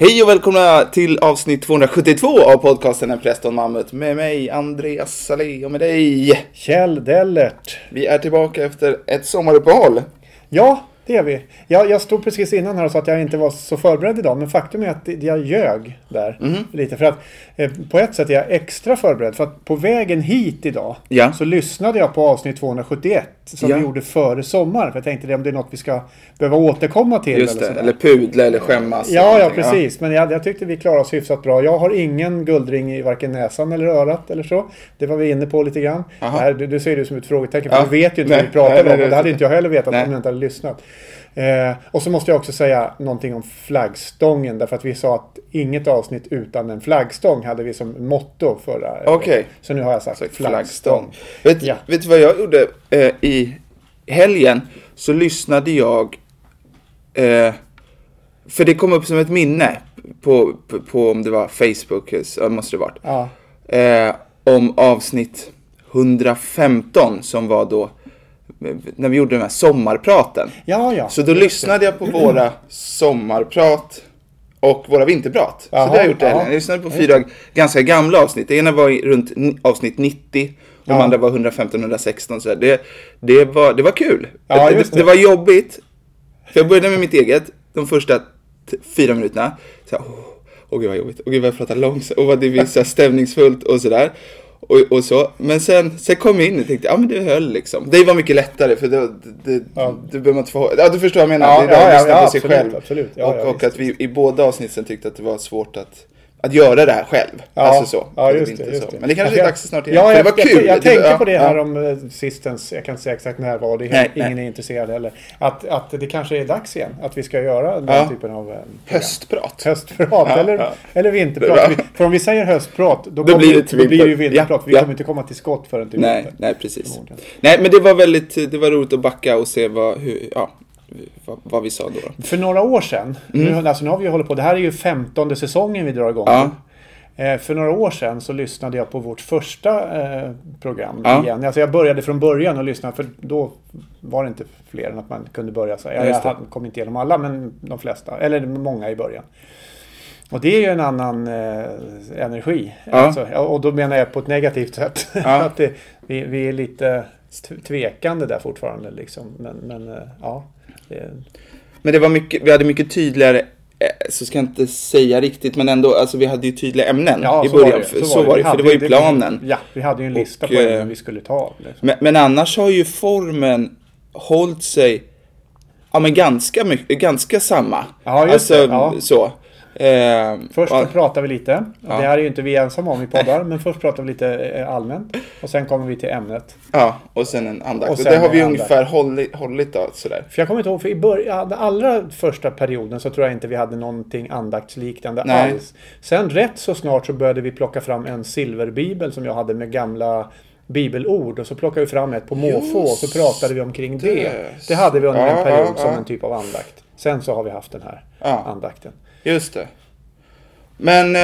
Hej och välkomna till avsnitt 272 av podcasten En präst och en mammut. Med mig Andreas Salé och med dig Kjell Dellert. Vi är tillbaka efter ett sommaruppehåll. Ja, det är vi. Jag stod precis innan här och sa att jag inte var så förberedd idag. Men faktum är att jag ljög där lite. För att på ett sätt är jag extra förberedd. För att på vägen hit idag så lyssnade jag på avsnitt 271. Som vi gjorde före sommar. För jag tänkte om det är något vi ska behöva återkomma till. Just det, eller pudla eller skämmas. Ja, precis. Men jag tyckte vi klarade oss hyfsat bra. Jag har ingen guldring i varken näsan eller örat eller så. Det var vi inne på lite grann. Du ser det som ett frågetecken. För du vet ju inte vad vi pratar om. Och det hade inte jag heller vetat om jag inte hade lyssnat. Och så måste jag också säga någonting om flaggstången. Därför att vi sa att inget avsnitt utan en flaggstång hade vi som motto förra. Okej. Så nu har jag sagt flaggstång. Vet du vad jag gjorde i helgen? Så lyssnade jag. För det kom upp som ett minne på om det var Facebook. Måste det varit. Ja. Om avsnitt 115 som var då. När vi gjorde den här sommarpraten. Ja. Så då lyssnade jag på våra sommarprat och våra vinterprat. Så det har jag gjort det. Jag lyssnade på 4 ganska gamla avsnitt. Det ena var runt avsnitt 90. De andra var 115-116. Så det var kul. Det var jobbigt. För jag började med mitt eget. De första 4 minuterna. Åh gud vad jobbigt. Åh gud vad jag pratar långsamt. Och vad det blir så stämningsfullt och sådär. Och så. Men sen kom jag in och tänkte, men det höll liksom. Det var mycket lättare för det behöver man inte få. Ja, du förstår vad jag menar. Det är att lyssna på sig själv. Absolut. Och att vi i båda avsnitten tyckte att det var svårt att göra det här själv. Alltså så. Ja, just det. Men det kanske är dags snart igen. Ja, det var kul. Jag tänkte på det här om sistens, jag kan inte säga exakt när var det, ingen är intresserad heller. Att det kanske är dags igen. Att vi ska göra den typen av höstprat. Eller vinterprat. För om vi säger höstprat, då blir det ju vinterprat. Vi kommer inte komma till skott förrän till vinter. Nej, precis. Nej, men det var roligt att backa och se vad vi sa då. För några år sedan, nu har vi hållit på, det här är ju 15:e säsongen vi drar igång. För några år sedan så lyssnade jag på vårt första program igen. Alltså jag började från början och lyssnade, för då var det inte fler än att man kunde börja säga. Jag kom inte igenom alla, men de flesta, eller många i början. Och det är ju en annan energi. Alltså, och då menar jag på ett negativt sätt. Att vi är lite tvekande där fortfarande liksom. Men det var mycket, vi hade mycket tydligare, så ska jag inte säga riktigt, men ändå, alltså vi hade ju tydliga ämnen i början. Så var det, för det var ju planen. Vi hade ju en lista på ämnen vi skulle ta. Liksom. Men annars har ju formen hållit sig men ganska samma. Ja, just det. Så. Först pratar vi lite. Det här är ju inte vi ensamma om i poddar, men först pratar vi lite allmänt. Och sen kommer vi till ämnet. Ja, och sen en andakt. Och det har vi ungefär hållit då, sådär. För jag kommer inte ihåg, för i början, den allra första perioden så tror jag inte vi hade någonting andaktsliknande alls. Sen rätt så snart så började vi plocka fram en silverbibel som jag hade med gamla bibelord, och så plockade vi fram ett på måfå och så pratade vi omkring det. Det hade vi under en period som en typ av andakt. Sen så har vi haft den här andakten. Just det. Men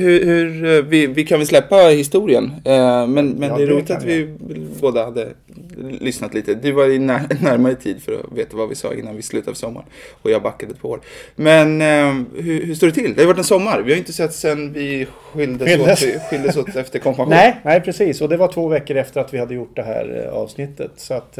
vi kan väl släppa historien. Men det är roligt att vi båda hade lyssnat lite. Du var i närmare tid för att veta vad vi sa innan vi slutade för sommaren. Och jag backade ett par år. Men hur står det till? Det har varit en sommar. Vi har inte sett sen vi skildes åt efter konfirmation. Nej, precis. Och det var 2 veckor efter att vi hade gjort det här avsnittet. Så att,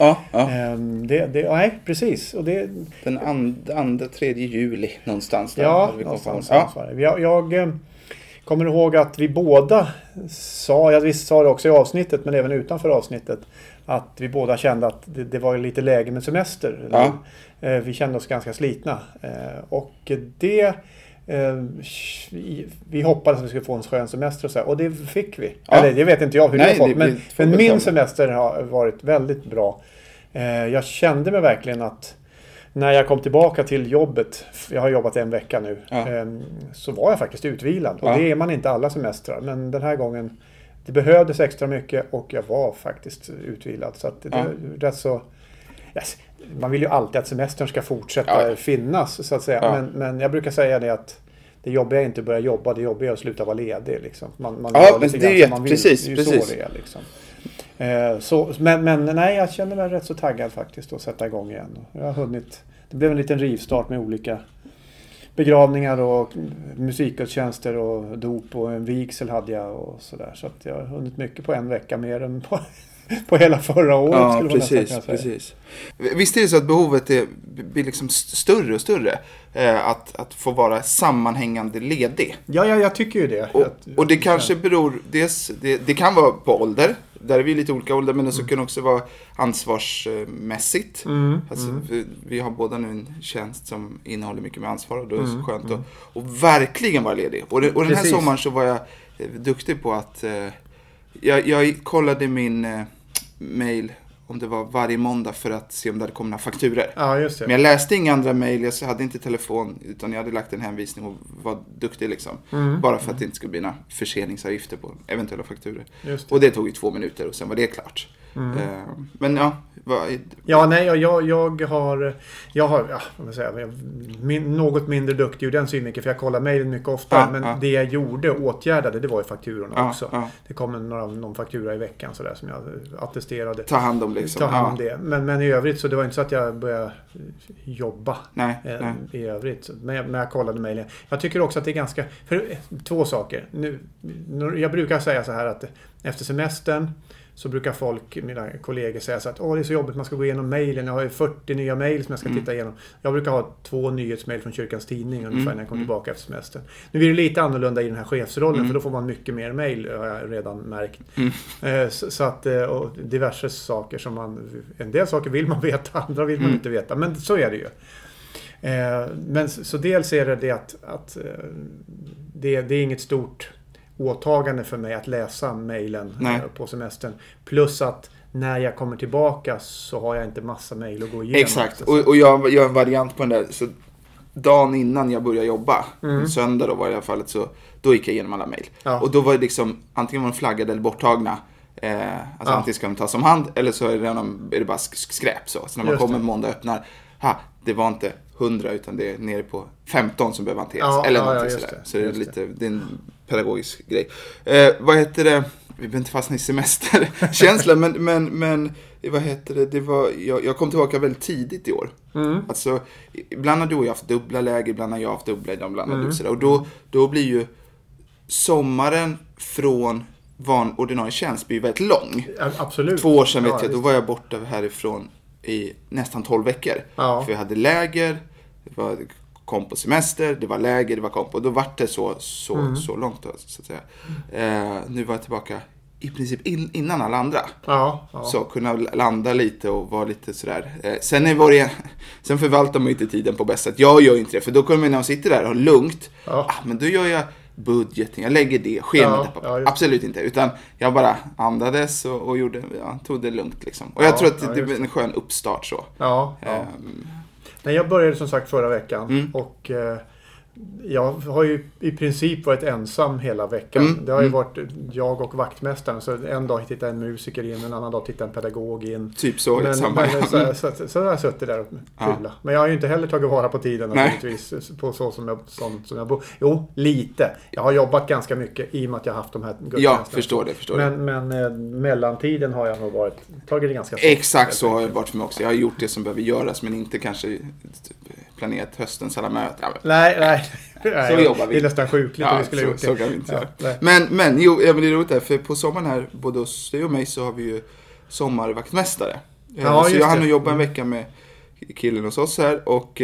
nej, precis. Och det, den 2-3 juli någonstans. Där någonstans. Jag kommer ihåg att vi båda vi sa det också i avsnittet, men även utanför avsnittet, att vi båda kände att det var lite läge med semester. Vi kände oss ganska slitna. Och vi hoppades att vi skulle få en skön semester och så här, och det fick vi. Eller det vet inte jag hur det har fått, men min semester har varit väldigt bra. Jag kände mig verkligen att när jag kom tillbaka till jobbet, jag har jobbat 1 vecka nu, så var jag faktiskt utvilad. Och det är man inte alla semestrar, men den här gången det behövdes extra mycket och jag var faktiskt utvilad. Så att det är rätt så... Yes, man vill ju alltid att semestern ska fortsätta finnas, så att säga. Men jag brukar säga det att det jobbiga är inte att börja jobba, det jobbiga är att sluta vara ledig. Liksom. Man men det är precis. Så det är, liksom. Men nej, jag känner mig rätt så taggad faktiskt att sätta igång igen. Jag har hunnit, det blev en liten rivstart med olika begravningar och musikgudstjänster och dop och en vigsel hade jag och sådär. Så att jag har hunnit mycket på en vecka mer än på hela förra året. Ja, precis. Visst är det så att behovet blir liksom större och större att få vara sammanhängande ledig? Ja, jag tycker ju det. Och det kanske beror, det kan vara på ålder, där är vi lite olika ålder, men det så kan också vara ansvarsmässigt. Vi har båda nu en tjänst som innehåller mycket med ansvar och då är det så skönt att verkligen vara ledig. Och den här sommaren så var jag duktig på att jag kollade min mail om det var varje måndag för att se om det hade kommit några fakturer. Ja, just det. Men jag läste inga andra mejl, jag hade inte telefon utan jag hade lagt en hänvisning och var duktig liksom. Bara för att det inte skulle bli några förseningsavgifter på eventuella fakturer. Och det tog ju 2 minuter och sen var det klart. Men ja. Jag har något mindre duktig ur den synvinkeln för jag kollar mejlen mycket ofta. Men det jag gjorde åtgärdade, det var ju fakturorna också. Det kom någon faktura i veckan sådär som jag attesterade. Ta hand om det. Men i övrigt så det var inte så att jag började jobba i övrigt. Men jag kollade mejlen. Jag tycker också att det är ganska... För 2 saker. Jag brukar säga så här att efter semestern så brukar mina kollegor säga så att det är så jobbigt, man ska gå igenom mejlen. Jag har ju 40 nya mejl som jag ska titta igenom. Jag brukar ha 2 nyhetsmejl från Kyrkans Tidning ungefär när jag kommer tillbaka efter semestern. Nu blir det lite annorlunda i den här chefsrollen för då får man mycket mer mejl, har jag redan märkt. Så att, och diverse saker som en del saker vill man veta, andra vill man inte veta. Men så är det ju. Men så dels är det att det är inget stort åtagande för mig att läsa mejlen på semestern. Plus att när jag kommer tillbaka så har jag inte massa mejl att gå igenom. Exakt, och jag gör en variant på den där. Så dagen innan jag började jobba, söndag då var det i alla fall, så då gick jag igenom alla mejl. Och då var det liksom, antingen var de flaggade eller borttagna. Antingen ska de tas om hand eller så är det bara skräp så. Så när man kommer måndag och öppnar, det var inte 100 utan det är nere på 15 som behöver hanteras. Eller någonting sådär. Så det är lite, det är en pedagogisk grej. Vad heter det? Vi behöver inte fastna i semesterkänsla, men vad heter det? Det var, jag kom tillbaka väldigt tidigt i år. Alltså, ibland har du haft dubbla läger, ibland har jag haft dubbla, ibland har du sådär. Och då blir ju sommaren från ordinarie tjänst blir väldigt lång. Absolut. 2 år sedan vet jag, då var jag borta härifrån i nästan 12 veckor. För jag hade läger, kom på semester, det var läger, det var komp. Och då var det så långt då, så att säga. Nu var jag tillbaka i princip innan alla andra. Så kunna landa lite och vara lite sådär. Sen förvaltar man ju inte tiden på bästa sätt. Jag gör inte det, för då kommer man när man sitter där och har lugnt. Men då gör jag budgeten, jag lägger det schemat absolut inte, utan jag bara andades och tog det lugnt liksom. Och jag tror att det blir en skön uppstart så. Nej, jag började som sagt förra veckan och jag har ju i princip varit ensam hela veckan. Det har ju varit jag och vaktmästaren. Så en dag tittar en musiker in, en annan dag tittar en pedagog in. Typ så. Så har jag suttit där och fylla. Men jag har ju inte heller tagit vara på tiden naturligtvis. På så som jag bor. Jo, lite. Jag har jobbat ganska mycket i och med att jag har haft de här gudstjänsterna. Ja, förstår det. Men mellantiden har jag nog tagit det ganska exakt så har det varit för mig också. Jag har gjort det som behöver göras, men inte kanske planerat höstens alla möten. Nej. Så jobbar vi. Det är nästan sjukligt om vi skulle gjort det. Så kan vi inte göra. Men det är roligt där, för på sommaren här, både hos dig och mig, så har vi ju sommarvaktmästare. Så jag hann jobba en vecka med killen hos oss här och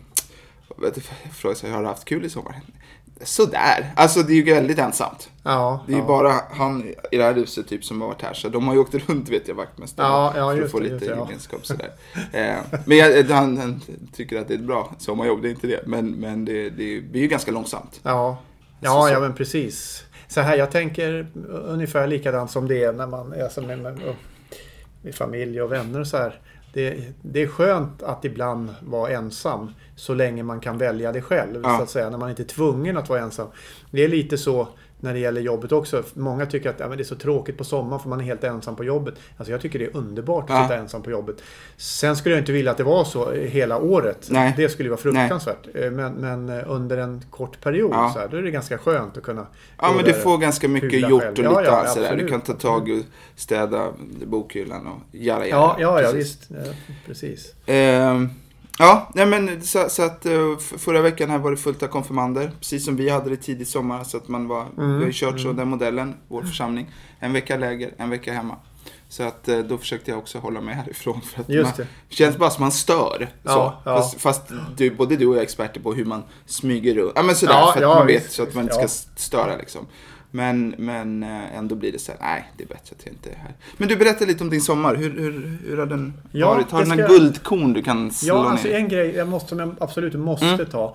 frågar sig, har du haft kul i sommar? Sådär. Alltså det är ju väldigt ensamt. Det är ju bara han i det här huset typ som har varit här. Så de har ju åkt runt, vet jag, vaktmästaren. För att få lite gemenskap sådär. Men han tycker att det är ett bra sommarjobb, det är inte det. Men det blir ju ganska långsamt. Men precis. Så här, jag tänker ungefär likadant som det är när man är som med familj och vänner och så här. Det är skönt att ibland vara ensam så länge man kan välja det själv, så att säga, när man inte är tvungen att vara ensam. Det är lite så när det gäller jobbet också. Många tycker att det är så tråkigt på sommaren för man är helt ensam på jobbet. Alltså jag tycker det är underbart att sitta ensam på jobbet. Sen skulle jag inte vilja att det var så hela året. Nej. Det skulle vara fruktansvärt. Men under en en period så här, då är det ganska skönt att kunna men du får ganska mycket gjort och lite sådär. Du kan ta tag och städa bokhyllan och göra. Ja, visst. Precis. Ja, men så att förra veckan här var det fullt av konfirmander. Precis som vi hade det tidigt sommar. Så att vi har ju kört så den modellen, vår församling. En vecka läger, en vecka hemma. Så att då försökte jag också hålla mig härifrån. För att just det känns bara som man stör. Ja, så. Ja. Fast både du och jag är experter på hur man smyger runt. Ja, men sådär, för att man vet så att man inte ska störa liksom. Men ändå blir det så här, nej, det är bättre att jag inte är här. Men du berättar lite om din sommar. Hur har den varit? Har du några guldkorn du kan slå ner? Alltså en grej som jag absolut måste ta.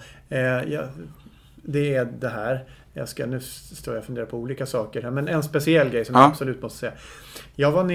Det är det här. Nu står jag och funderar på olika saker här. Men en speciell grej som jag absolut måste säga. Jag var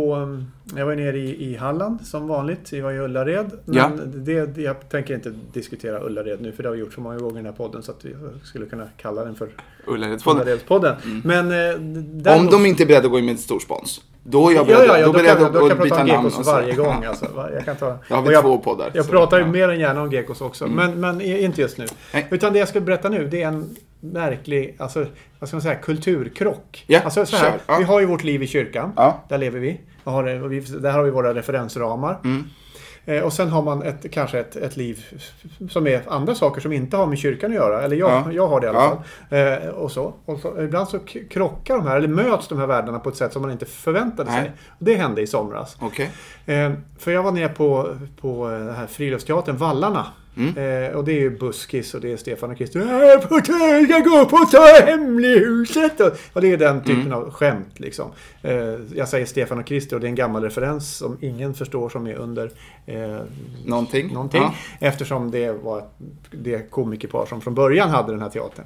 nere i Halland som vanligt. Jag var i Ullared. Men jag tänker inte diskutera Ullared nu. För det har vi gjort så många gånger i den här podden. Så att vi skulle kunna kalla den för Ullaredspodden. Men, om de inte är beredda att gå in med ett stor spons. Då är jag beredd, då beredd att byta namn och varje gång. Alltså. Jag kan ta, jag har 2 poddar. Jag pratar ju mer än gärna om Gekos också. Men inte just nu. Nej. Utan det jag ska berätta nu, det är en märklig, alltså, vad ska man säga, kulturkrock. Ja, alltså så här, vi har ju vårt liv i kyrkan. Där lever vi. Där har vi våra referensramar. Och sen har man kanske ett liv som är andra saker som inte har med kyrkan att göra. Eller jag har det i alla fall. Och så ibland så krockar de här, eller möts de här världarna på ett sätt som man inte förväntade sig. Det hände i somras. Okay. För jag var ner på den här friluftsteatern Vallarna. Och det är ju Buskis och det är Stefan och Christer. Jag ska gå på hemlighuset. Och det är den typen av skämt liksom. Jag säger Stefan och Christer och det är en gammal referens som ingen förstår som är under någonting. Eftersom det var det komikerpar som från början hade den här teatern.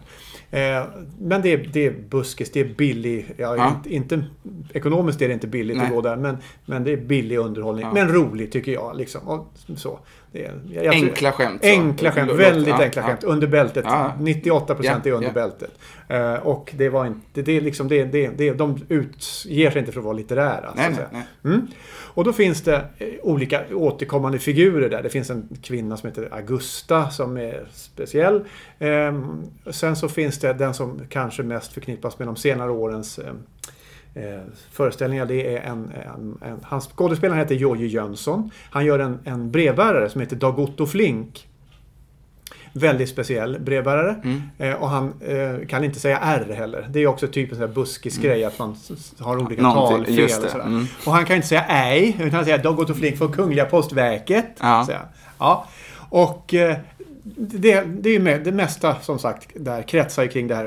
Men det är Buskis, det är billig. Inte, ekonomiskt är det inte billigt att gå där. Men det är billig underhållning. Men rolig tycker jag liksom. Och så. Enkla skämt. Väldigt enkla skämt. Under bältet. 98% är under bältet. Och det var inte, det är liksom, de utger sig inte för att vara litterära. Nej. Och då finns det olika återkommande figurer där. Det finns en kvinna som heter Augusta som är speciell. Sen så finns det den som kanske mest förknippas med de senare årens föreställningar. Det är hans skådespelare heter Jojje Jönsson. Han gör en brevbärare som heter Dag Otto Flink. Väldigt speciell brevbärare. Och han kan inte säga R heller. Det är också typ en sån här buskisgrej att man har olika talfel och sådär. Och han kan inte säga ej, utan han säger Dag Otto Flink från Kungliga Postverket. Och det är ju med, det mesta som sagt där kretsar kring det här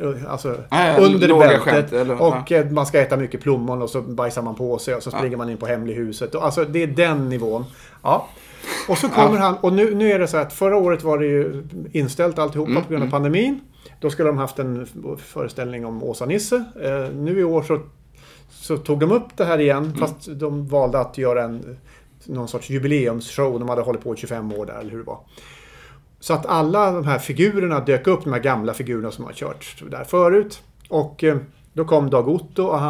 under bältet och man ska äta mycket plommon och så bajsar man på sig och så springer man in på hemlighuset och alltså det är den nivån. Och så kommer han, och nu är det så att förra året var det ju inställt alltihopa på grund av pandemin. Då skulle de haft en föreställning om Åsa Nisse. Nu i år så tog de upp det här igen fast de valde att göra någon sorts jubileumsshow. De hade hållit på i 25 år där eller hur det var. Så att alla de här figurerna dök upp, de här gamla figurerna som har kört där förut. Och då kom Dag Otto och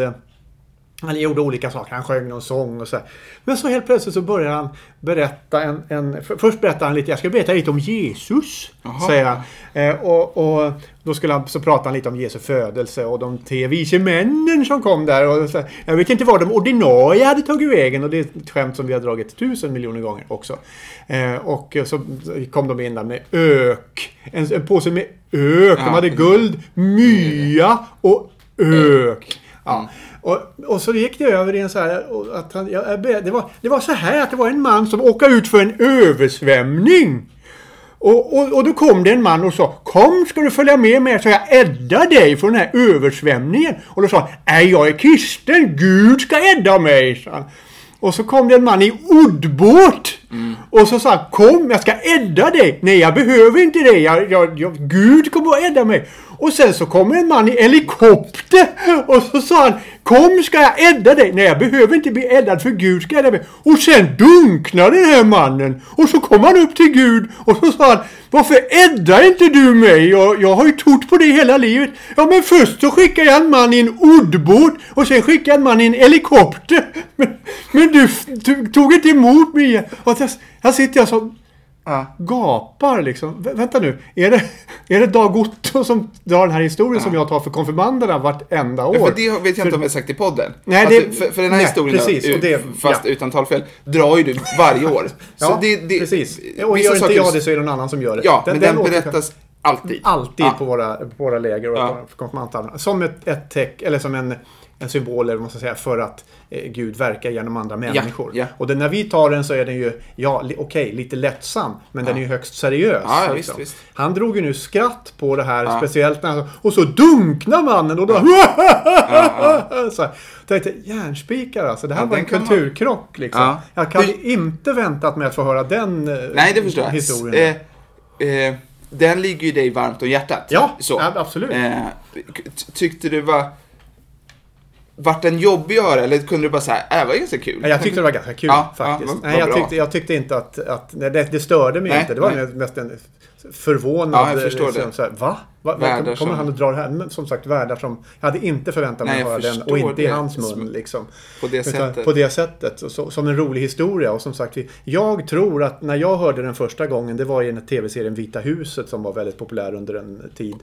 han gjorde olika saker. Han sjöng någon sång och så här. Men så helt plötsligt så börjar han berätta först berättar han lite, jag ska berätta lite om Jesus, säger han. Och då skulle han så prata lite om Jesu födelse och de 3 vise männen som kom där. Och så här, jag vet inte vad de ordinarie hade tagit vägen och det är ett skämt som vi har dragit 1000 miljoner gånger också. Och så kom de in där med ök. En påse med ök. De hade guld, mya och ök. Och så gick det över i en så här att det var så här att det var en man som åkte ut för en översvämning. Och då kom det en man och sa, kom ska du följa med mig så jag äddar dig från den här översvämningen. Och då sa han, jag är kristen, Gud ska ädda mig, sa han. Och så kom det en man i oddbåt. Och så sa han, kom jag ska ädda dig. Nej, jag behöver inte dig. Gud kommer att ädda mig. Och sen så kommer en man i helikopter. Och så sa han, kom ska jag ädda dig. Nej, jag behöver inte bli äddad för Gud ska ädda mig. Och sen dunknade den här mannen. Och så kom han upp till Gud. Och så sa han, varför äddar inte du mig? Jag har ju trott på det hela livet. Ja, men först så skickade jag en man i en oddbåt. Och sen skickade jag en man i en helikopter. Men du tog inte emot mig. Och här sitter jag som gapar liksom. Vänta nu, är det Dag Otto som drar den här historien som jag tar för konfirmanderna vartenda år? Ja, för det vet jag inte om jag sagt i podden. Nej, för den här historien, precis, fast utan talfel, drar ju du varje år. Så ja, precis. Och gör inte jag det så är det någon annan som gör det. Ja, men den berättas alltid. Alltid på våra läger och på konfirmandtavlorna. Som ett teck, eller som en symbol, eller vad man ska säga, för att Gud verkar genom andra människor. Ja. Och när vi tar den så är den ju, lite lättsam, men den är ju högst seriös. Ja, liksom. visst. Han drog ju nu skratt på det här, speciellt när han, och så dunknar mannen och då så här. Tänkte, järnspikar alltså. Det här var en kulturkrock liksom. Jag kan inte väntat mig att få höra den historien. Den ligger ju dig varmt om hjärtat. Ja, absolut. Tyckte du vart den jobbig att höra, eller kunde du bara säga det var ganska kul? Jag tyckte det var ganska kul faktiskt. Jag tyckte inte att det störde mig inte. Det var mest en förvånad. Jag förstår det. Så här, va? Kommer han att dra det här? Men som sagt, värdar som jag hade inte förväntat mig att höra den, och inte i hans mun liksom. På det sättet. Som en rolig historia. Och som sagt, jag tror att när jag hörde den första gången, det var i en tv-serien Vita huset som var väldigt populär under en tid.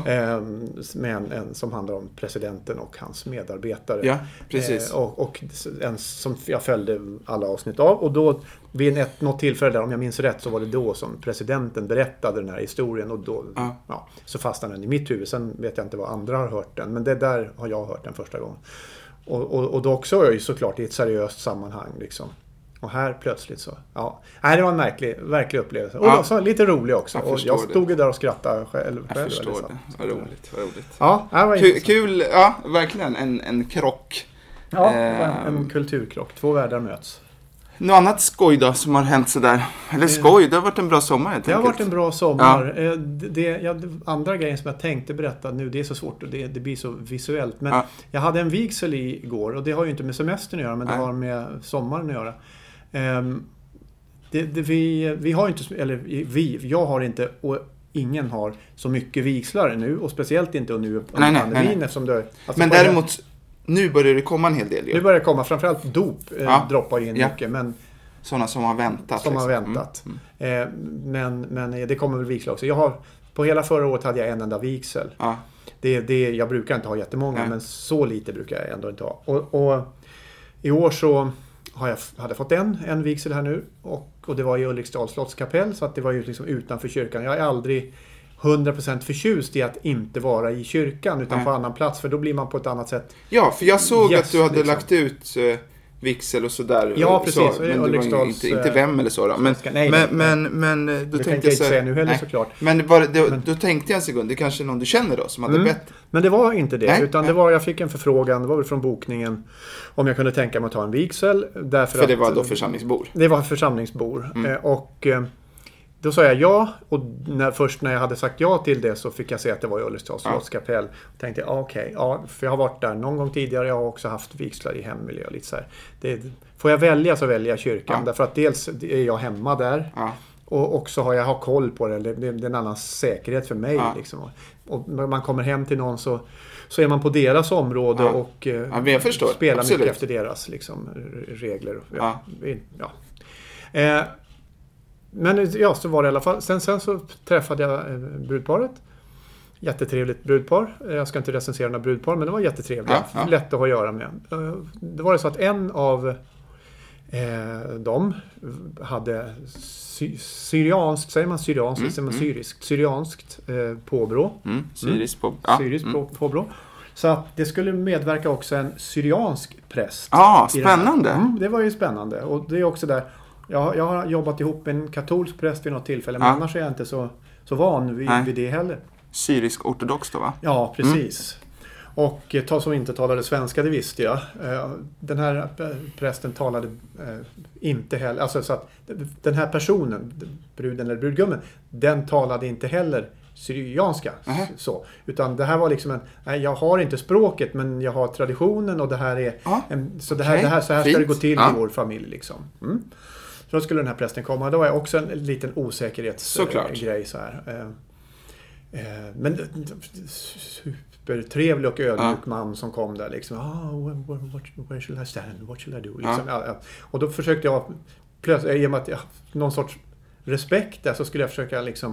Med en som handlar om presidenten och hans medarbetare. Ja, precis. Och en som jag följde alla avsnitt av. Och då vid något tillfälle där, om jag minns rätt, så var det då som presidenten berättade den här historien, och då så fastnade den i mitt huvud. Sen vet jag inte vad andra har hört den, men det där har jag hört den första gången. Och då också är ju såklart i ett seriöst sammanhang liksom. Och här plötsligt så, det var en verklig upplevelse. Och också lite rolig också. Och jag stod där och skrattade själv. Jag förstår det. Vad roligt. Ja, det var kul, verkligen en krock. Ja, en kulturkrock. Två världar möts. Något annat skoj då som har hänt sådär? Eller skoj, det har varit en bra sommar helt enkelt. Det har varit en bra sommar. Andra grejen som jag tänkte berätta nu, det är så svårt och det blir så visuellt. Men jag hade en vigsel igår, och det har ju inte med semestern att göra, men det har med sommaren att göra. Vi har inte, jag har inte, och ingen har så mycket vigslar nu, och speciellt inte nu under pandemin. Eftersom det, men däremot nu börjar det komma en hel del. Nu börjar det komma, framförallt dop droppar in mycket. Men sådana som har väntat. Men det kommer väl vigslar också. På hela förra året hade jag en enda vigsel. Jag brukar inte ha jättemånga, men så lite brukar jag ändå inte ha. Och i år så hade fått en vigsel här nu, och det var i Ulriksdals slottskapell, så att det var ju liksom utanför kyrkan. Jag är aldrig 100% förtjust i att inte vara i kyrkan utan på annan plats, för då blir man på ett annat sätt. Ja, för jag såg att du hade lagt ut vigsel och sådär. Ja, precis. Så, men det var inte vem eller så då. Men då tänkte jag säga nu heller såklart. Men då tänkte jag en sekund, det kanske är någon du känner då som hade bett. Men det var inte det, utan det var, jag fick en förfrågan, det var väl från bokningen, om jag kunde tänka mig att ta en vigsel. För det var då församlingsbor? Det var församlingsbor. Och då sa jag ja, och först när jag hade sagt ja till det så fick jag se att det var i Ulriksdals slottskapell. Och tänkte för jag har varit där någon gång tidigare, jag har också haft vigslar i hemmiljö och lite så här. Får jag välja så väljer jag kyrkan, därför att dels är jag hemma där, och också har jag koll på det är en annan säkerhet för mig liksom. Och när man kommer hem till någon så är man på deras område och spelar mycket efter deras liksom, regler. Men så var det i alla fall. Sen så träffade jag brudparet. Jättetrevligt brudpar. Jag ska inte recensera några brudpar, men det var jättetrevligt. Lätt att ha att göra med. Det var så att en av dem hade syrianskt, säger man syrianskt, säger man syrianskt påbrå. Syriskt påbrå. Så att det skulle medverka också en syriansk präst. Spännande. Det var ju spännande. Och det är också där. Jag har jobbat ihop med en katolsk präst vid något tillfälle, men annars är jag inte så van vid det heller. Syrisk ortodox då, va? Ja, precis. Och som inte talade svenska, det visste jag. Den här prästen talade inte heller, alltså så att den här personen, bruden eller brudgummen, den talade inte heller syrianska. Så. Utan det här var liksom jag har inte språket, men jag har traditionen, och det här är så här ska det gå till i vår familj liksom. Så då skulle den här prästen komma. Det var också en liten osäkerhetsgrej så här. Men supertrevlig och ödmjuk man som kom där liksom. Where shall I stand? What shall I do? Liksom, och då försökte jag plötsligt, i och med att någon sorts respekt där så skulle jag försöka liksom...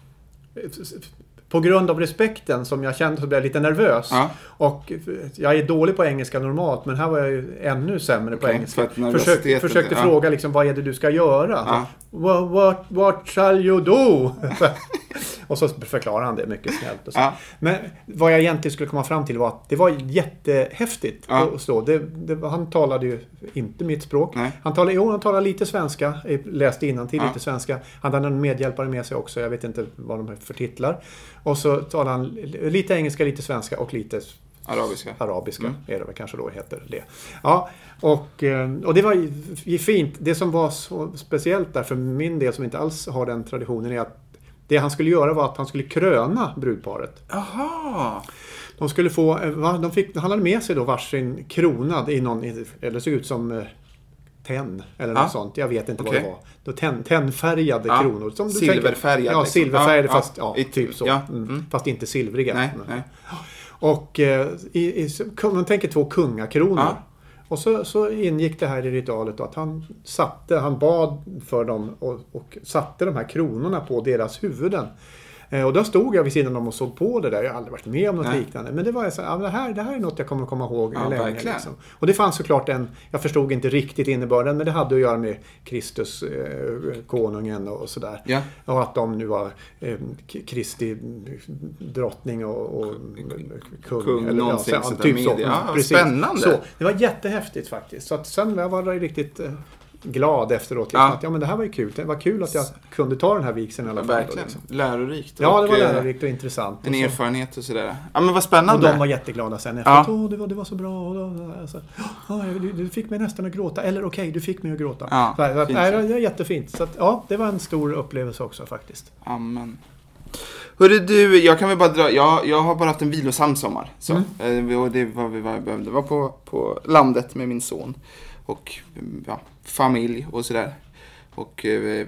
På grund av respekten som jag kände så blev jag lite nervös. Ja. Och jag är dålig på engelska normalt, men här var jag ju ännu sämre på engelska. Försökte fråga liksom, vad är det du ska göra? Ja. What shall you do? Och så förklarade han det mycket snällt. Och så. Ja. Men vad jag egentligen skulle komma fram till var att det var jättehäftigt att stå. Han talade ju inte mitt språk. Han talade lite svenska. Läste innantill lite svenska. Han hade en medhjälpare med sig också. Jag vet inte vad de är för titlar. Och så talade han lite engelska, lite svenska och lite arabiska är det väl kanske då heter det. Ja, och det var ju fint. Det som var så speciellt där för min del som inte alls har den traditionen är att det han skulle göra var att han skulle kröna brudparet. Aha. De skulle få, han hade med sig då varsin kronad i någon, eller såg ut som tenn eller något sånt. Jag vet inte vad det var. Då tennfärgade kronor. Som silverfärgade. Ja, silverfärgade fast typ så. Ja. Fast inte silvriga. Nej. Och man tänker 2 kungakronor. Ja. Och så ingick det här i ritualet att han bad för dem och satte de här kronorna på deras huvuden. Och då stod jag vid sidan om och såg på det där. Jag har aldrig varit med om något liknande. Men det var så det här är något jag kommer komma ihåg länge. Liksom. Och det fanns såklart jag förstod inte riktigt innebörden, men det hade att göra med Kristus, konungen och sådär. Ja. Och att de nu var Kristi drottning och kung eller någonting typ så. Spännande. Så, det var jättehäftigt faktiskt. Så att sen var jag riktigt glad efteråt. Liksom, att, men det här var ju kul. Det var kul att jag kunde ta den här vigseln i alla fall. Verkligen. Liksom. Lärorikt. Ja, det var lärorikt och intressant. En erfarenhet och sådär. Ja, men vad spännande. Och de var jätteglada sen efteråt. Det var så bra. Du fick mig nästan att gråta. Eller okej, du fick mig att gråta. Ja, det är jättefint. Så att, det var en stor upplevelse också faktiskt. Amen. Hörru du, jag kan väl bara dra. Jag har bara haft en vilosam sommar. Så. Och det var vi behövde. Det var på landet med min son. Och familj och sådär. Och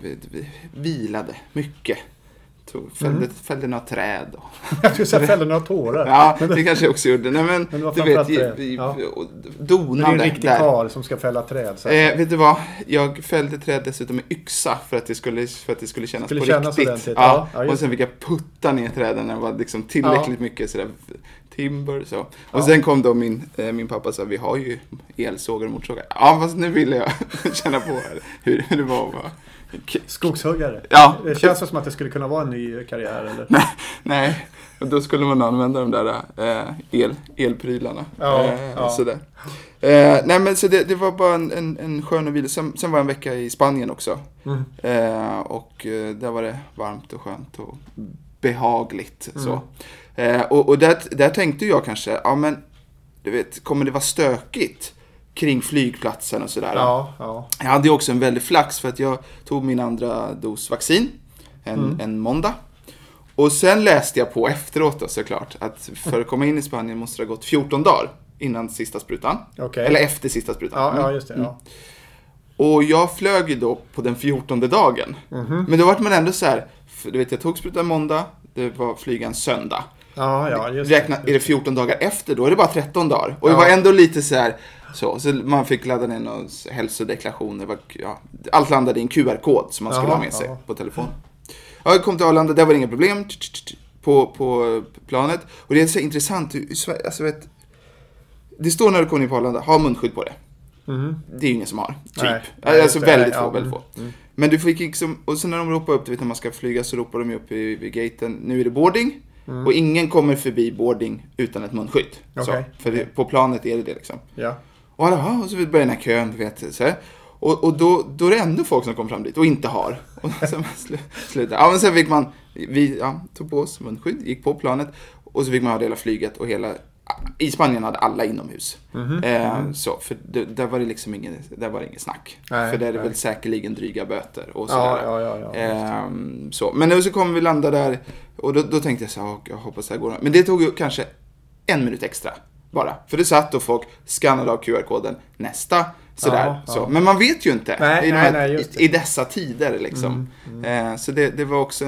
vilade mycket. Fällde några träd. Jag skulle säga fällde några tårar. Ja, det kanske jag också gjorde. Nej, men du vet, donade. Det är en riktig karl som ska fälla träd. Vet du vad? Jag fällde träd dessutom med yxa för att det skulle kännas på riktigt. Ja, och sen fick jag putta ner träden när det var liksom tillräckligt mycket sådär timber så. Och sen kom då min pappa och sa, vi har ju elsågar och motorsågar. Ja, fast nu ville jag känna på hur det var. Skogshuggare. Ja. Det känns som att det skulle kunna vara en ny karriär eller? Nej. Och då skulle man använda de där elprylarna. Sådär. Nej, men så det var bara en skön vila. Sen var jag en vecka i Spanien också. Och där var det varmt och skönt och behagligt så. Och där tänkte jag kanske, men du vet, kommer det vara stökigt kring flygplatsen och sådär. Ja. Jag hade ju också en väldig flax för att jag tog min andra dos vaccin en måndag. Och sen läste jag på efteråt då, såklart att för att komma in i Spanien måste det ha gått 14 dagar innan sista sprutan. Okay. Eller efter sista sprutan. Ja, just det. Ja. Och jag flög ju då på den 14:e dagen. Men då var man ändå så här, du vet, jag tog sprutan måndag, det var flygen söndag. Just Räkna, är det 14 dagar efter, då är det bara 13 dagar. Och det var ändå lite så här, så man fick ladda ner någon hälsodeklaration. Allt landade i en QR-kod som man skulle ha med sig på telefon. Jag kom till Arlanda, där var det inga problem på planet. Och det är så intressant, alltså det står när du kommer in på Arlanda, ha munskydd på det. Det är ju ingen som har, typ. Alltså väldigt få. Men du fick liksom, och sen när de ropar upp, du vet när man ska flyga så ropar de upp vid gaten, nu är det boarding. Och ingen kommer förbi boarding utan ett munskydd. Okay. Så, för på planet är det liksom. Ja. Och så börjar den här kön, du vet. Så här. Och då är det ändå folk som kommer fram dit och inte har. Och sen slutar. Ja, men sen fick man, vi tog på oss munskydd, gick på planet. Och så fick man ha hela flyget och i Spanien hade alla inomhus. Så, för där var det liksom inget snack. För där är det väl säkerligen dryga böter och sådär. Så. Men nu så kommer vi landa där och då tänkte jag så här, jag hoppas det här går. Men det tog ju kanske 1 minut extra bara. För det satt och folk skannade av QR-koden nästa sådär. Så. Men man vet ju inte i dessa tider liksom. Så det var också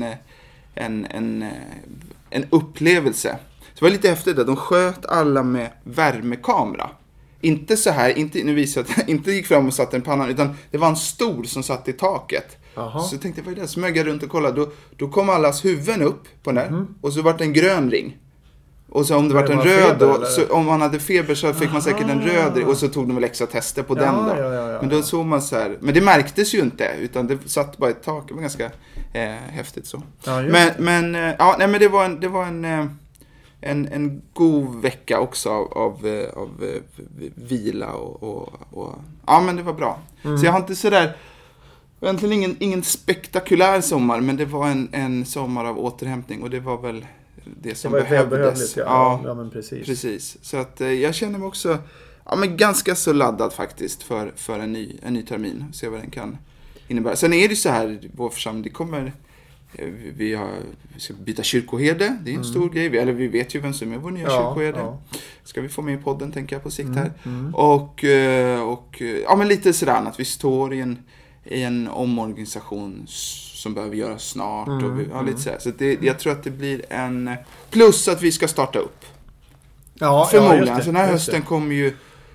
en upplevelse. Så det var lite efter det. De sköt alla med värmekamera. Inte så här, nu visar jag att inte gick fram och satte en pannan, utan det var en stol som satt i taket. Aha. Så tänkte jag, vad är det? Så mögade jag runt och kollade. Då kom allas huvuden upp på den där. Och så var det en grön ring. Och så om det var en röd då, så om man hade feber så fick man säkert en röd ring. Och så tog de väl extra tester på den då. Men då såg man så här. Men det märktes ju inte, utan det satt bara ett tak. Det var ganska häftigt så. Ja, men det var en god vecka också av vila och ja, men det var bra. Så jag har inte sådär egentligen ingen spektakulär sommar, men det var en sommar av återhämtning och det var väl det som behövdes. Ja, men precis. Så att jag känner mig också men ganska så laddad faktiskt för en ny termin. Se vad den kan innebära. Sen är det så här, vår församling, det kommer vi ska byta kyrkoherde. Det är en stor grej. Vi vet ju vem som är vår nya kyrkoherde. Ja. Ska vi få med i podden, tänker jag på sikt här. Och men lite sådär att vi står i en omorganisation som behöver göras snart. Och lite sådär. Så jag tror att det blir en... Plus att vi ska starta upp. Ja, förmodligen. Så den här hösten kommer ju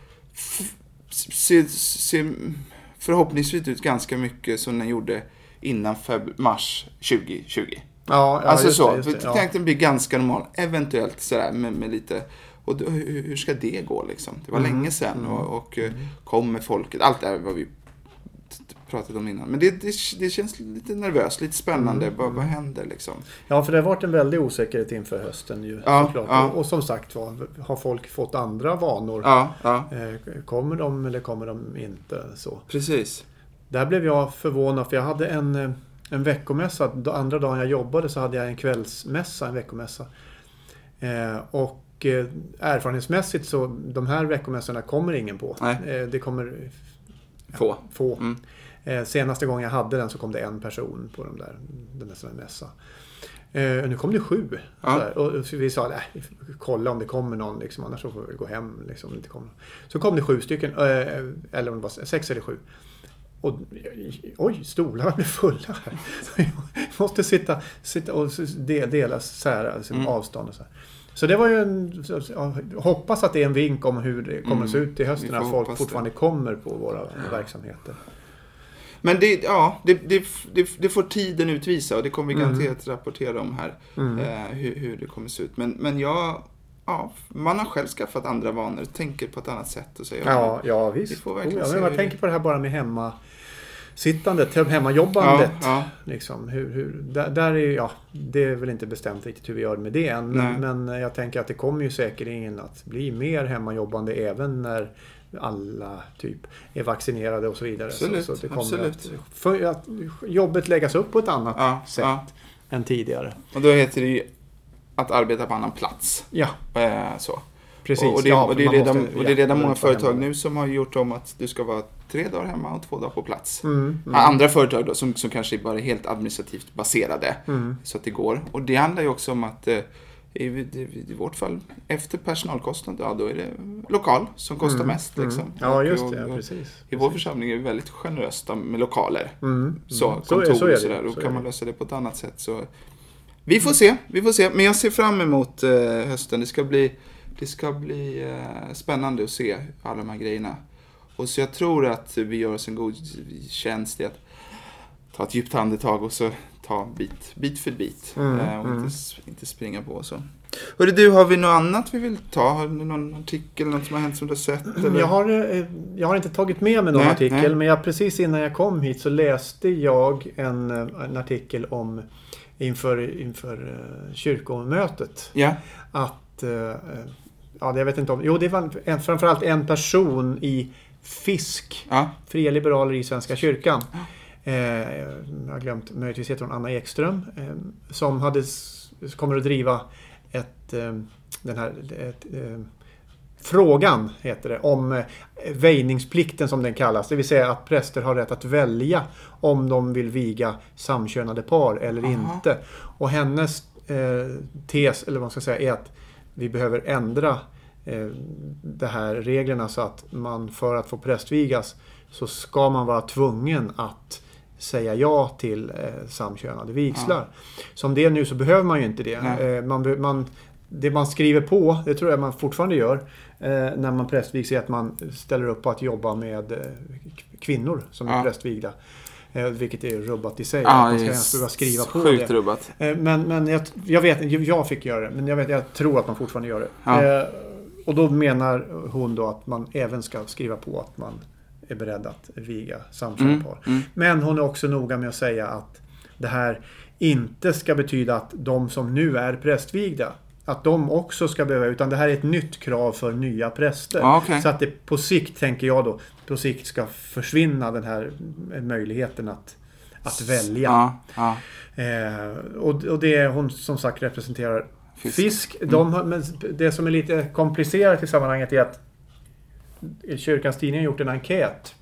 se förhoppningsvis ut ganska mycket som den gjorde innan mars 2020. Ja, alltså så. Jag tänkte att det blir ganska normal. Eventuellt sådär med lite... Och hur ska det gå liksom? Det var länge sedan och kommer folket. Allt det här var vi pratat om innan. Men det känns lite nervöst, lite spännande. Vad händer liksom? Ja, för det har varit en väldig osäkerhet inför hösten ju. Ja. Och som sagt har folk fått andra vanor. Ja. Kommer de eller kommer de inte? Så. Precis. Där blev jag förvånad för jag hade en veckomässa. Andra dagen jag jobbade så hade jag en kvällsmässa, en veckomässa. Och erfarenhetsmässigt så de här veckomässorna kommer ingen på. Det kommer få. Senaste gången jag hade den så kom det en person på den där mässa. Nu kom det 7. Och vi sa, kolla om det kommer någon. Liksom, annars så får vi gå hem. Liksom, inte kommer. Så kom det 7 stycken. Eller om det var 6 eller 7. Och oj, stolarna blev fulla här. Jag måste sitta och dela avstånd och så här. Så det var ju hoppas att det är en vink om hur det kommer att se ut i hösten när folk fortfarande kommer på våra verksamheter. Men det får tiden utvisa och det kommer vi garanterat rapportera om här hur det kommer att se ut. Men man har själv skaffat andra vanor, tänker på ett annat sätt och säger ja visst. Vi får verkligen men man tänker på det här bara med hemmasittandet, hemmajobbandet. Liksom, där är det är väl inte bestämt riktigt hur vi gör med det än. Men jag tänker att det kommer ju säkerligen att bli mer hemmajobbande även när alla typ är vaccinerade och så vidare. Absolut, så det kommer att jobbet läggas upp på ett annat sätt än tidigare. Och då heter det ju att arbeta på annan plats. Ja. Så. Precis. Och det är redan många företag nu som har gjort om att du ska vara 3 dagar hemma och 2 dagar på plats. Andra företag då, som kanske bara är helt administrativt baserade så att det går. Och det handlar ju också om att i vårt fall efter personalkostnad, då är det lokal som kostar mest. Liksom. Ja, just det. Precis. I vår församling är vi väldigt generösa med lokaler. Så kontor och sådär. Då kan man lösa det på ett annat sätt. Så vi får se. Men jag ser fram emot hösten. Det ska bli spännande att se alla de här grejerna. Och så jag tror att vi gör oss en god tjänst i att ta ett djupt andetag och så ta bit för bit. Och inte springa på så. Hörru du, har vi något annat vi vill ta? Har du någon artikel, något som har hänt som du har sett? Eller? Jag har inte tagit med mig någon artikel, men precis innan jag kom hit så läste jag en artikel om inför kyrkomötet. Att jag vet inte om... det var framförallt en person i FISK, Fria Liberaler i Svenska kyrkan. Jag har glömt, möjligtvis heter hon Anna Ekström, som kommer att driva frågan heter det, om väjningsplikten som den kallas. Det vill säga att präster har rätt att välja om de vill viga samkönade par eller inte. Och hennes tes, eller vad man ska säga, är att vi behöver ändra de här reglerna så att man för att få prästvigas så ska man vara tvungen att säga ja till samkönade vigslar. Som det är nu så behöver man ju inte det. Det man skriver på, det tror jag man fortfarande gör när man prästvigs, är att man ställer upp på att jobba med kvinnor som är prästvigda. Vilket är rubbat i sig. Att man ska ens behöva skriva på sjukt det. Rubbat. Men jag vet, jag fick göra det. Men jag tror att man fortfarande gör det. Ja. Och då menar hon då att man även ska skriva på att man är beredd att viga samkönade par. Men hon är också noga med att säga att det här inte ska betyda att de som nu är prästvigda, att de också ska behöva, utan det här är ett nytt krav för nya präster. Okay. Så att det på sikt, tänker jag då, på sikt ska försvinna den här möjligheten att välja. Och det hon som sagt representerar fisk. Men det som är lite komplicerat i sammanhanget är att Kyrkans Tidning har gjort en enkät.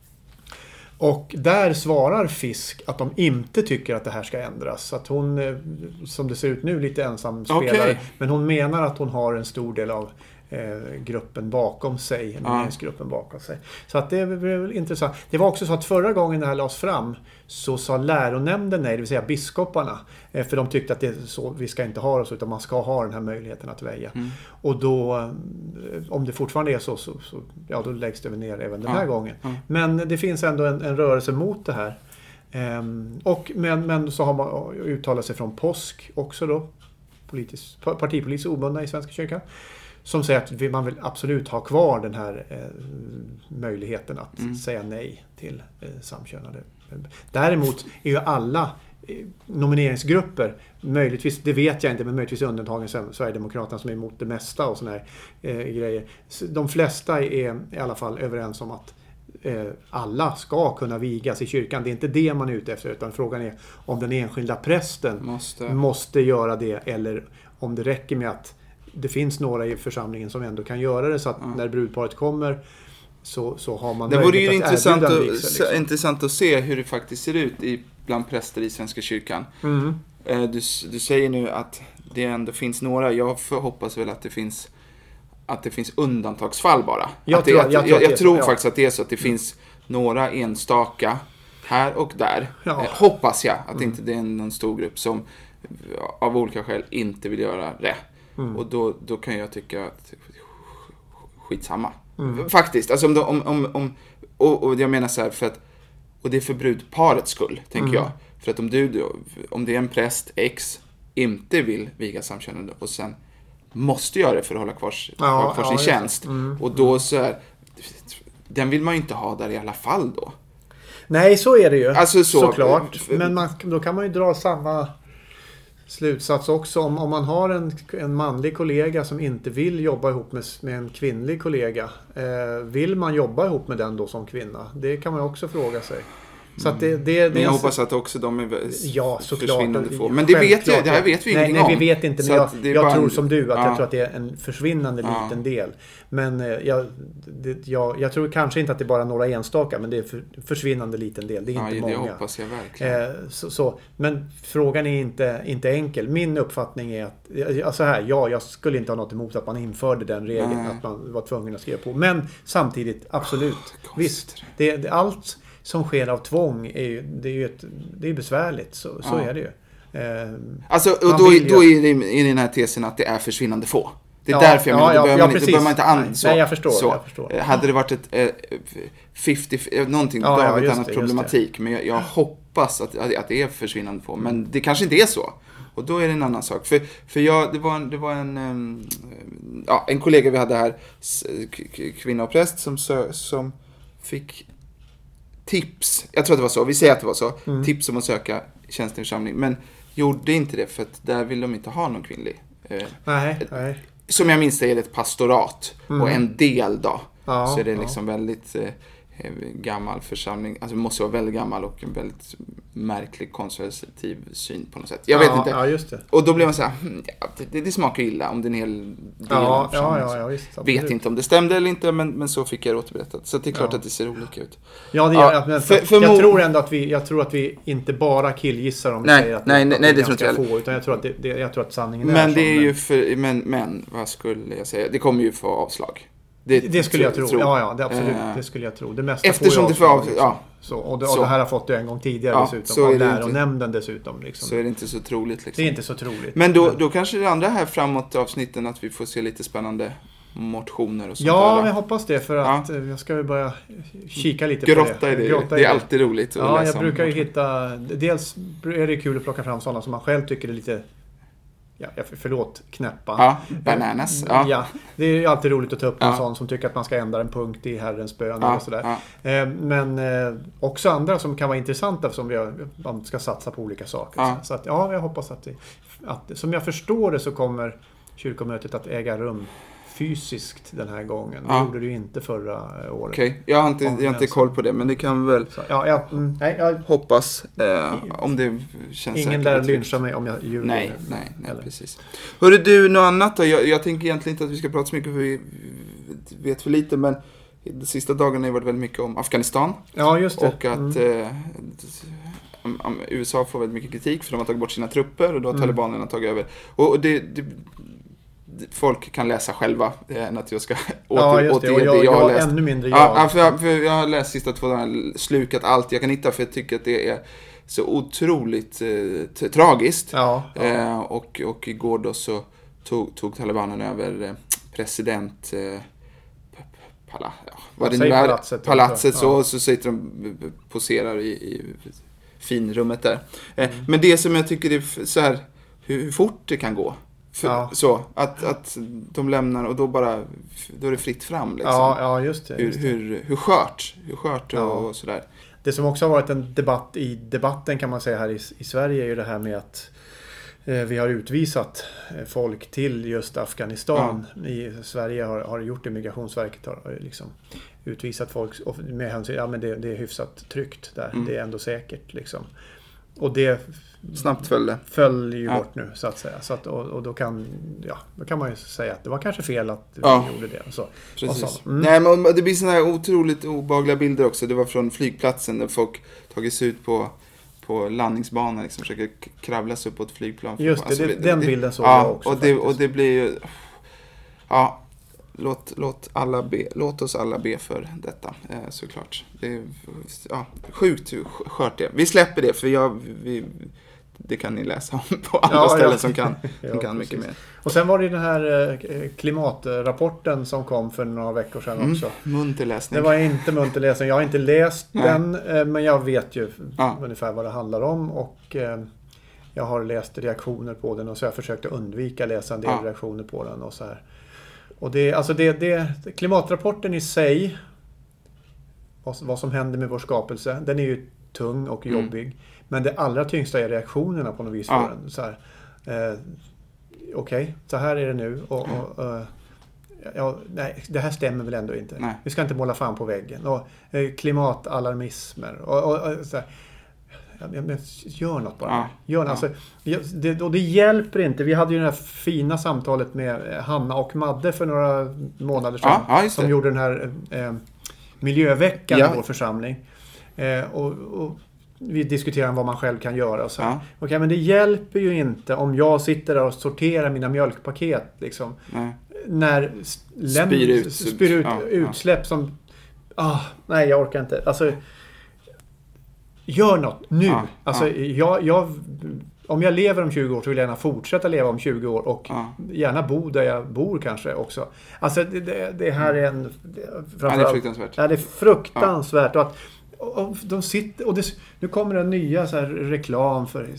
Och där svarar Fisk att de inte tycker att det här ska ändras. Så att hon, som det ser ut nu, lite ensam spelare. Okay. Men hon menar att hon har en stor del av gruppen bakom sig. Nomineringsgruppen bakom sig. Så att det är väl intressant. Det var också så att förra gången det här lades fram så sa läronämnden nej, det vill säga biskoparna. För de tyckte att det är så, vi ska inte ha det så, utan man ska ha den här möjligheten att välja. Och då, om det fortfarande är så då läggs det ner även den här gången. Men det finns ändå en rörelse mot det här. Men så har man uttalat sig från påsk också då. Partipolitiskt obundna i Svenska kyrkan. Som säger att man vill absolut ha kvar den här möjligheten att säga nej till samkönade. Däremot är ju alla nomineringsgrupper, möjligtvis, det vet jag inte, men möjligtvis undantagen Sverigedemokraterna som är emot det mesta och såna här grejer. De flesta är i alla fall överens om att alla ska kunna vigas i kyrkan. Det är inte det man är ute efter, utan frågan är om den enskilda prästen måste göra det, eller om det räcker med att det finns några i församlingen som ändå kan göra det, så att när brudparet kommer så har man det vore ju intressant att se hur det faktiskt ser ut bland präster i Svenska kyrkan. Du säger nu att det ändå finns några. Jag hoppas väl att det finns undantagsfall bara. Jag tror faktiskt att det är så att det finns några enstaka här och där. Hoppas jag att inte det är någon stor grupp som av olika skäl inte vill göra det. Och då kan jag tycka att skitsamma. Faktiskt. Alltså och jag menar så här, för att, och det är för brudparets skull, tänker jag. För att om det är en präst X inte vill viga samkönade och sen måste göra det för att hålla kvar sin tjänst. Och då så är den vill man ju inte ha där i alla fall då. Nej, så är det ju. Alltså såklart. Men då kan man ju dra samma slutsats också. Om man har en manlig kollega som inte vill jobba ihop med en kvinnlig kollega, vill man jobba ihop med den då som kvinna? Det kan man också fråga sig. Så att men jag hoppas att också de är försvinnande få. Men det här vet vi ingenting om. Nej, vi vet inte. Men jag tror som du att jag tror att det är en försvinnande liten del. Men jag tror kanske inte att det är bara några enstaka, men det är en försvinnande liten del. Det är inte många. Det hoppas jag verkligen. Men frågan är inte enkel. Min uppfattning är att jag skulle inte ha något emot att man införde den regeln, att man var tvungen att skriva på. Men samtidigt, absolut. Visst, allt som sker av tvång det är besvärligt, så är det ju. Alltså, och då är den här tesen att det är försvinnande få. Det är därför jag menar, då behöver man inte anså. Nej, jag förstår. Hade det varit ett 50 någonting, då har vi ett annat problematik. Men jag hoppas att det är försvinnande få. Men det kanske inte är så. Och då är det en annan sak. För det var en kollega vi hade här, kvinna och präst, som fick tips. Jag tror att det var så. Vi säger att det var så. Tips om att söka tjänst i församling. Men gjorde inte det, för att där vill de inte ha någon kvinnlig. Nej. Som jag minns det är det ett pastorat. Och en del då. Så är det liksom väldigt gammal församling. Alltså måste vara väldigt gammal och en väldigt märklig konservativ syn på något sätt. Jag vet inte. Ja, just det. Och då blev man så här, det smakar illa om det är en hel del visst, vet inte om det stämde eller inte, men så fick jag det återberättat. Så det är klart att det ser olika ut. Ja, det gör jag tror ändå att vi inte bara killgissar om vi säger att det tror inte jag få, utan jag tror att sanningen men det är ju men vad skulle jag säga? Det kommer ju få avslag. Det skulle jag tro. Ja, absolut. Det skulle jag tro. Det mesta eftersom det här har fått det en gång tidigare dessutom. Av läronämnden dessutom. Liksom. Så är det inte så troligt. Liksom. Det är inte så troligt. Men då kanske det andra här framåt avsnitten att vi får se lite spännande motioner och sånt. Ja, jag hoppas det för att jag ska börja kika lite Grotta på det. Det är alltid roligt att läsa. Jag brukar ju hitta, dels är det kul att plocka fram sådana som man själv tycker är lite, förlåt, knäppa. Bananas. Ja, det är alltid roligt att ta upp en sån som tycker att man ska ändra en punkt i Herrens bön och sådär. Men också andra som kan vara intressanta som man ska satsa på olika saker. Så att, jag hoppas att som jag förstår det så kommer kyrkomötet att äga rum fysiskt den här gången. Det gjorde det ju inte förra året. Okej. Jag har inte koll på det, men det kan väl jag hoppas om det känns ingen där lynchar mig om jag ljuger. Nej, precis. Hörru du, något annat då? Jag tänker egentligen inte att vi ska prata så mycket för vi vet för lite, men de sista dagarna har det varit väldigt mycket om Afghanistan. Ja, just det. Och att USA får väldigt mycket kritik för de har tagit bort sina trupper och då har talibanerna tagit över. Och det folk kan läsa själva än att jag ska återge det jag har läst. Ännu mindre för jag har läst sista 2 dagar, slukat allt jag kan hitta för jag tycker att det är så otroligt tragiskt. Och igår då så tog talibanerna över president palatset så sitter de poserar i finrummet där. Men det som jag tycker är så här hur fort det kan gå. Så att de lämnar och då är det fritt fram liksom. Ja, just det. Hur skört och sådär. Det som också har varit en debatt i debatten kan man säga här i Sverige är ju det här med att vi har utvisat folk till just Afghanistan. I Sverige har gjort det, Migrationsverket har liksom utvisat folk med hänsyn, men det är hyfsat tryggt där. Det är ändå säkert liksom. Och det snabbt föll ju bort nu så att säga. Så att, och då kan man ju säga att det var kanske fel att vi gjorde det. Så. Precis. Nej, men det blir såna här otroligt obehagliga bilder också. Det var från flygplatsen där folk tagit sig ut på landningsbanan liksom försöker kravla sig upp på ett flygplan. Just det, den bilden såg jag också. Och det blir ju låt oss alla be för detta såklart. Det är sjukt skört det. Vi släpper det för det kan ni läsa om på andra ställen som kan mycket mer. Och sen var det den här klimatrapporten som kom för några veckor sedan också. Munterläsning. Det var inte munterläsning. Jag har inte läst den, men jag vet ju ungefär vad det handlar om och jag har läst reaktioner på den och så har jag försökt att undvika läsa en del reaktioner på den och så här. Och klimatrapporten i sig, vad som händer med vår skapelse, den är ju tung och jobbig. Men det allra tyngsta är reaktionerna på något vis för den. Så här, okej, så här är det nu. Nej, det här stämmer väl ändå inte. Nej. Vi ska inte måla fan på väggen. Och klimatalarmismer. Och så här. Men gör något bara. Alltså, det hjälper inte. Vi hade ju det här fina samtalet med Hanna och Madde för några månader sedan. Som gjorde den här miljöveckan i vår församling. Och vi diskuterar vad man själv kan göra. Och så. Okej, men det hjälper ju inte om jag sitter där och sorterar mina mjölkpaket. Liksom, när spyr ut utsläpp som... nej, jag orkar inte. Alltså... Gör något nu. Om jag lever om 20 år så vill jag gärna fortsätta leva om 20 år och gärna bo där jag bor kanske också. Alltså det här är det är fruktansvärt. Ja, det är fruktansvärt. Och de sitter och nu kommer det nya så här reklam för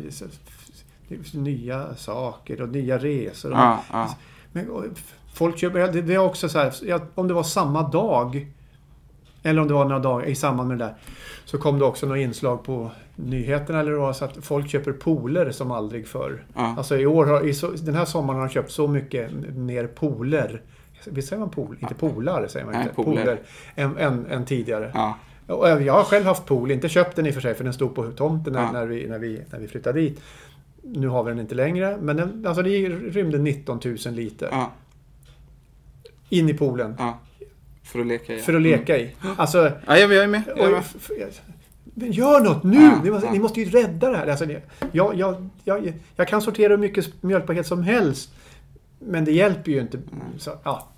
nya saker och nya resor. Men folk köper det är också så här, om det var samma dag eller om det var några dagar i samband med det där så kom det också några inslag på nyheterna eller då, så att folk köper pooler som aldrig förr. Alltså i år den här sommaren har de köpt så mycket mer pooler. Visst säger man pool? Inte polar säger man inte. Pooler än tidigare. Och jag har själv haft pool, inte köpt den i och för sig för den stod på tomten när vi flyttade dit. Nu har vi den inte längre, men det rymde 19 000 liter. In i poolen. För att leka i. För att leka i. Alltså, jag är med. Men gör något nu! Ni måste ju rädda det här. Alltså, jag kan sortera hur mycket mjölkpaket som helst. Men det hjälper ju inte. Så,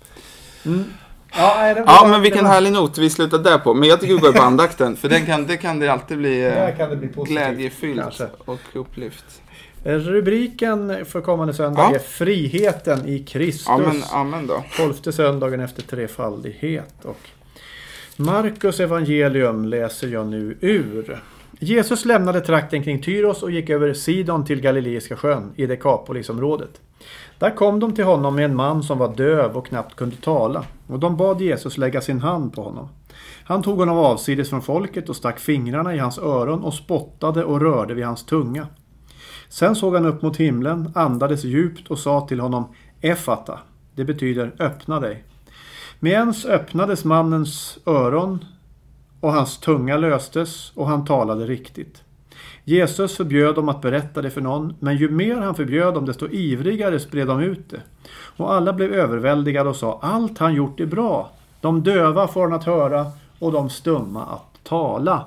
men vilken härlig not vi slutar där på. Men jag tycker vi går på andakten. För det kan det alltid bli, glädjefyllt och upplyft. Rubriken för kommande söndag är Friheten i Kristus. Amen då. 12:e söndagen efter trefaldighet. Och Markus evangelium läser jag nu ur. Jesus lämnade trakten kring Tyros och gick över Sidon till Galileiska sjön i Dekapolisområdet. Där kom de till honom med en man som var döv och knappt kunde tala. Och de bad Jesus lägga sin hand på honom. Han tog honom avsides från folket och stack fingrarna i hans öron och spottade och rörde vid hans tunga. Sen såg han upp mot himlen, andades djupt och sa till honom: Efata, det betyder öppna dig. Med ens öppnades mannens öron och hans tunga löstes och han talade riktigt. Jesus förbjöd dem att berätta det för någon, men ju mer han förbjöd dem desto ivrigare spred de ut det. Och alla blev överväldigade och sa: allt han gjort är bra. De döva får han att höra och de stumma att tala.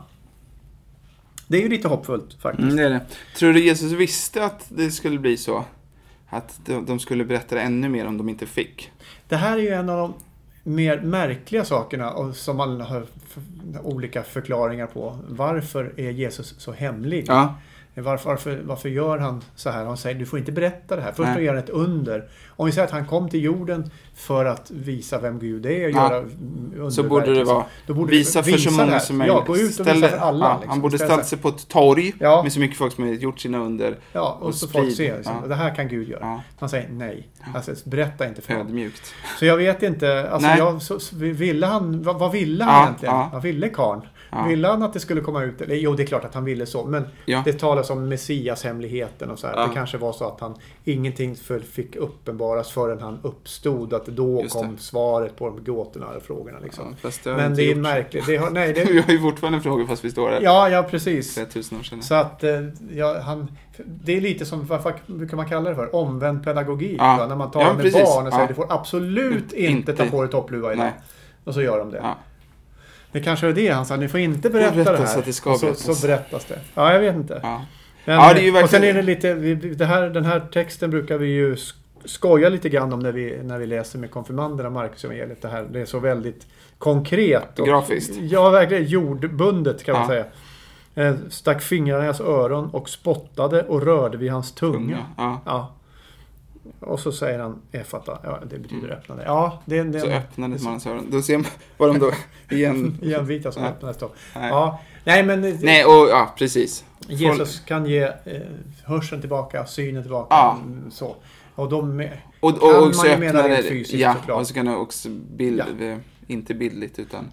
Det är ju lite hoppfullt faktiskt. Det är det. Tror du Jesus visste att det skulle bli så? Att de skulle berätta ännu mer om de inte fick? Det här är ju en av de mer märkliga sakerna som man har olika förklaringar på. Varför är Jesus så hemlig? Ja. Varför gör han så här? Han säger, du får inte berätta det här. Först gör han ett under. Om vi säger att han kom till jorden för att visa vem Gud är och göra underverk. Så borde det vara. Då borde visa för så många som möjligt. Ja, gå ut och visa för alla. Ja, liksom. Han borde ställt sig på ett torg med så mycket folk som har gjort sina under. Ja, och så folk ser. Liksom, det här kan Gud göra. Ja. Man säger nej. Alltså, berätta inte för ödmjukt. Så jag vet inte. Alltså, ville han, vad ville han egentligen? Vad ville karln? Ja. Ville han att det skulle komma ut? Jo, det är klart att han ville så. Men det talas om Messias-hemligheten och så här. Det kanske var så att han ingenting fick uppenbaras förrän han uppstod. Att då kom svaret på de gåtorna och frågorna. Liksom. Men det är märkligt. Vi har ju fortfarande frågor fast vi står här. Ja, precis. 3000 år sedan. Så att det är lite som, vad kan man kalla det för? Omvänd pedagogik. När man talar med barn och säger du får absolut inte ta på dig toppluva idag. Och så gör de det. Ja. Det kanske är det han sa, ni får inte berätta det här. Att det ska så berättas det. Ja, jag vet inte. Ja. Men, det är ju verkligen... Och sen är det lite, den här texten brukar vi ju skoja lite grann om när vi läser med konfirmanderna Markus evangeliet. Det är så väldigt konkret. Och, grafiskt. Ja, verkligen jordbundet kan man säga. Stack fingrarna i hans öron och spottade och rörde vid hans tunga. Ja. Och så säger han Efata. Ja, det betyder öppnade. Ja, så öppnades mannens öron. Då ser man vad de då igen vita som öppnades då. Ja. Nej, men precis. Jesus kan ge hörseln tillbaka, synen tillbaka så. Och de och så öppnar det fysiskt såklart. Och så kan det också inte bildligt utan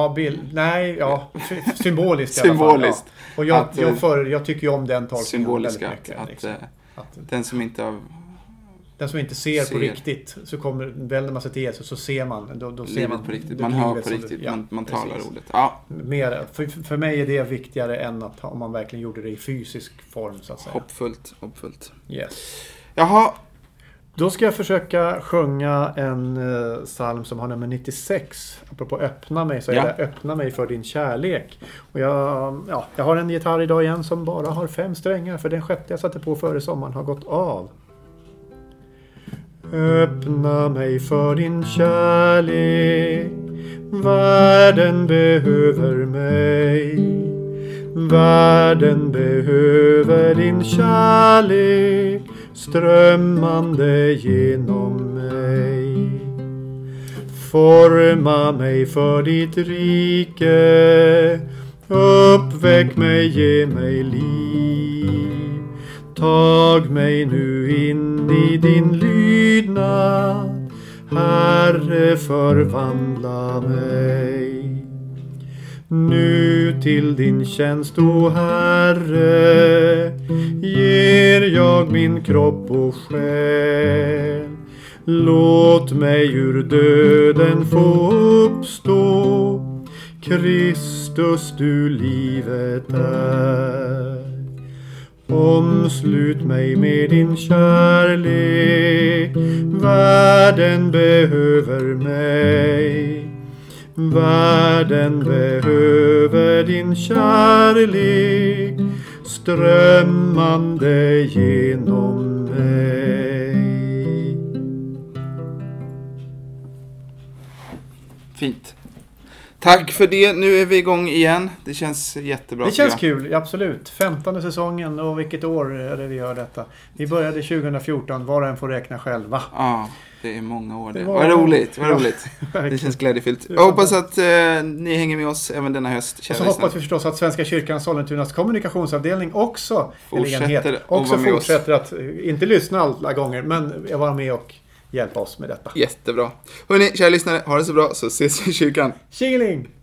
symboliskt. Symboliskt. Och jag tycker ju om den tolkningen symboliska väldigt mycket. Att den som inte ser på riktigt så kommer väl när man sätter Jesus så ser man då ser man på riktigt, man hör på riktigt, man talar ordet. Ja. Mer, för mig är det viktigare än att om man verkligen gjorde det i fysisk form så att säga. Hoppfullt. Yes. Jaha. Då ska jag försöka sjunga en psalm som har nummer 96. Apropå öppna mig så är det öppna mig för din kärlek. Och jag har en gitarr idag igen som bara har 5 strängar för den 6:e jag satte på före sommaren har gått av. Öppna mig för din kärlek, världen behöver mig. Världen behöver din kärlek, strömmande genom mig. Forma mig för ditt rike, uppväck mig, ge mig liv. Tag mig nu in i din lydnad, Herre, förvandla mig. Nu till din tjänst, o Herre, ger jag min kropp och själ. Låt mig ur döden få uppstå, Kristus, du livet är. Omslut mig med din kärlek, världen behöver mig. Världen behöver din kärlek, strömmande genom mig. Fint. Tack för det. Nu är vi igång igen. Det känns jättebra. Det känns kul, absolut. 15:e säsongen och vilket år är det vi gör detta? Vi började 2014, var och en får räkna själva. Ja, det är många år det. Vad roligt, vad roligt. Det känns glädjefyllt. Jag hoppas att ni hänger med oss även denna höst. Och så hoppas vi förstås att Svenska kyrkans Sollentunas kommunikationsavdelning också fortsätter att, inte lyssna alla gånger, men vara med och hjälpa oss med detta. Jättebra. Hörrni, kära lyssnare, ha det så bra så ses vi i kyrkan. Tjingeling!